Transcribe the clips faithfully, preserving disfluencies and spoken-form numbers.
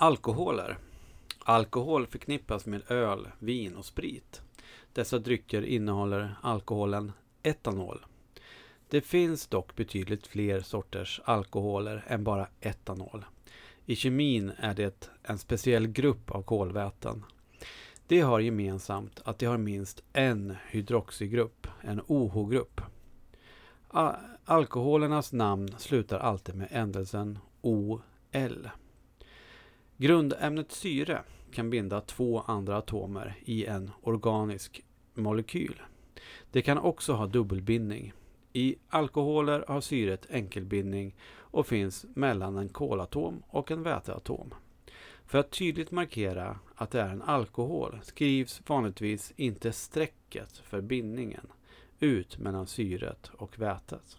Alkoholer. Alkohol förknippas med öl, vin och sprit. Dessa drycker innehåller alkoholen etanol. Det finns dock betydligt fler sorters alkoholer än bara etanol. I kemin är det en speciell grupp av kolväten. De har gemensamt att de har minst en hydroxygrupp, en O H-grupp. Alkoholernas namn slutar alltid med ändelsen O L. Grundämnet syre kan binda två andra atomer i en organisk molekyl. Det kan också ha dubbelbindning. I alkoholer har syret enkelbindning och finns mellan en kolatom och en väteatom. För att tydligt markera att det är en alkohol skrivs vanligtvis inte strecket för bindningen ut mellan syret och vätet.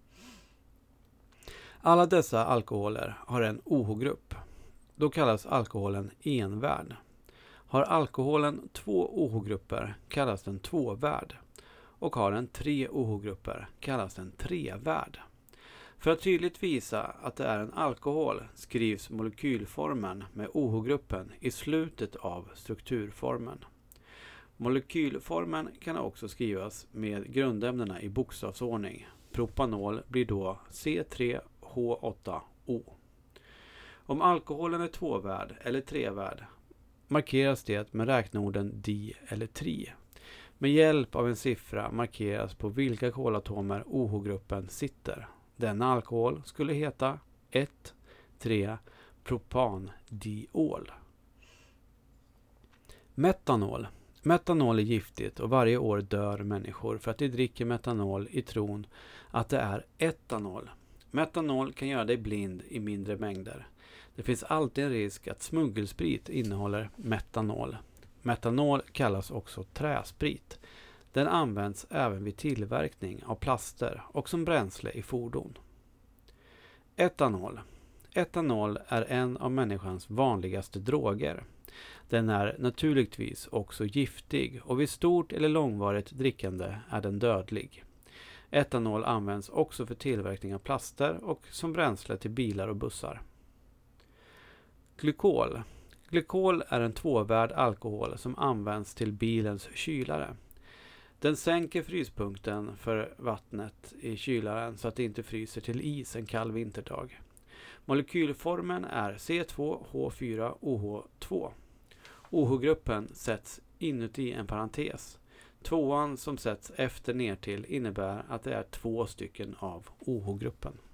Alla dessa alkoholer har en O H-grupp. Då kallas alkoholen envärd. Har alkoholen två O H-grupper kallas den tvåvärd. Och har den tre O H-grupper kallas den trevärd. För att tydligt visa att det är en alkohol skrivs molekylformen med O H-gruppen i slutet av strukturformen. Molekylformen kan också skrivas med grundämnena i bokstavsordning. Propanol blir då C tre H åtta O. Om alkoholen är tvåvärd eller trevärd markeras det med räkneorden di eller tri. Med hjälp av en siffra markeras på vilka kolatomer O H-gruppen sitter. Denna alkohol skulle heta ett tre propandiol. Metanol. Metanol är giftigt och varje år dör människor för att de dricker metanol i tron att det är etanol. Metanol kan göra dig blind i mindre mängder. Det finns alltid en risk att smuggelsprit innehåller metanol. Metanol kallas också träsprit. Den används även vid tillverkning av plaster och som bränsle i fordon. Etanol. Etanol är en av människans vanligaste droger. Den är naturligtvis också giftig och vid stort eller långvarigt drickande är den dödlig. Etanol används också för tillverkning av plaster och som bränsle till bilar och bussar. Glykol. Glykol är en tvåvärd alkohol som används till bilens kylare. Den sänker fryspunkten för vattnet i kylaren så att det inte fryser till is en kall vinterdag. Molekylformen är C två H fyra O H två. O H-gruppen sätts inuti en parentes. Tvåan som sätts efter ner till innebär att det är två stycken av O H-gruppen.